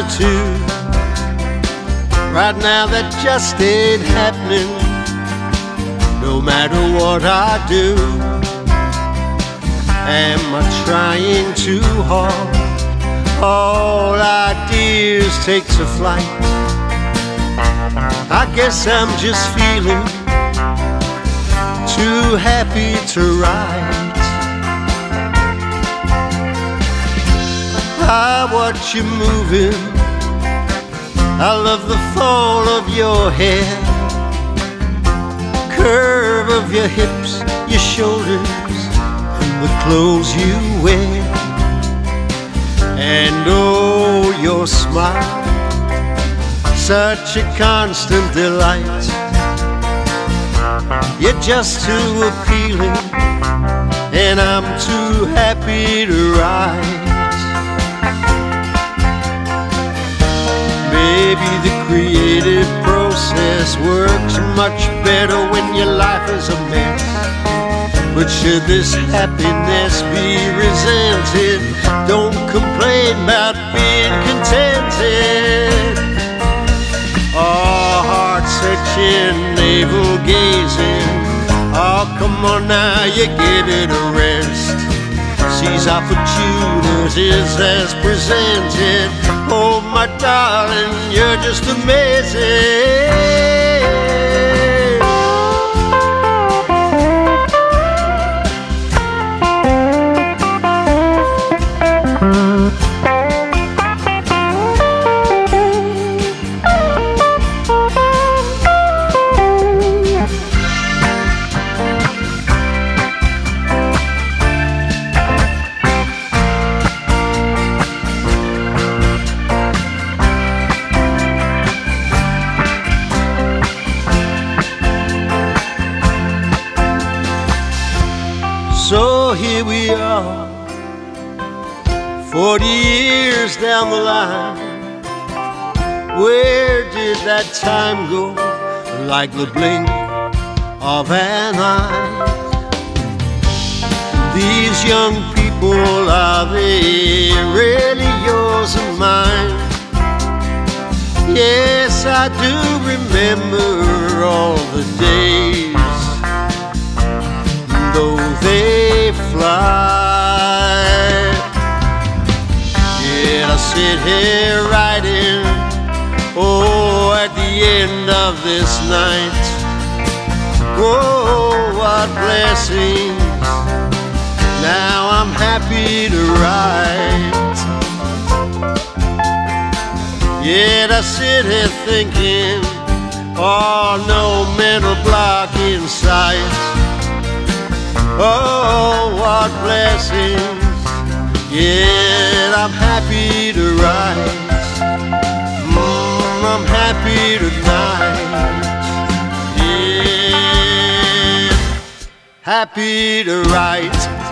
attitude. Right now that just ain't happening. No matter what I do, am I trying too hard? All ideas takes a flight. I guess I'm just feeling too happy to write. I watch you moving, I love the fall of your hair, curve of your hips, your shoulders, and the clothes you wear. And oh, your smile, such a constant delight. You're just too appealing, and I'm too happy to write. Maybe the creative process works much better when your life is a mess. But should this happiness be resented, don't complain about being contented. Oh, heart-searching, navel-gazing, oh, come on now, you give it a rest. Seize opportunities as presented. Oh, my darling, you're just amazing. So here we are, 40 years down the line. Where did that time go? Like the blink of an eye. These young people, are they really yours and mine? Yes, I do remember all the days, though they fly. Yet I sit here writing, oh, at the end of this night. Oh, what blessings, now I'm happy to write. Yet I sit here thinking, oh, no mental block in sight. Oh, what blessings, yet I'm happy to write. I'm happy tonight, yeah, happy to write.